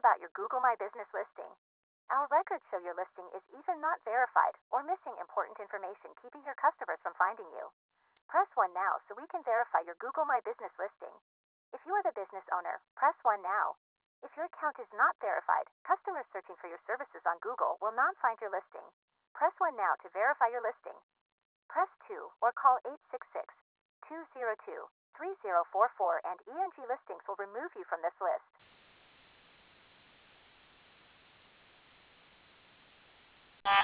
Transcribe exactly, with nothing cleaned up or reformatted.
about your Google My Business listing. Our records show your listing is either not verified or missing important information, keeping your customers from finding you. Press one now so we can verify your Google My Business listing. If you are the business owner, press one now. If your account is not verified, customers searching for your services on Google will not find your listing. Press one now to verify your listing. Press two or call eight six six, two zero two, three zero four four and E N G Listings will remove you from this list.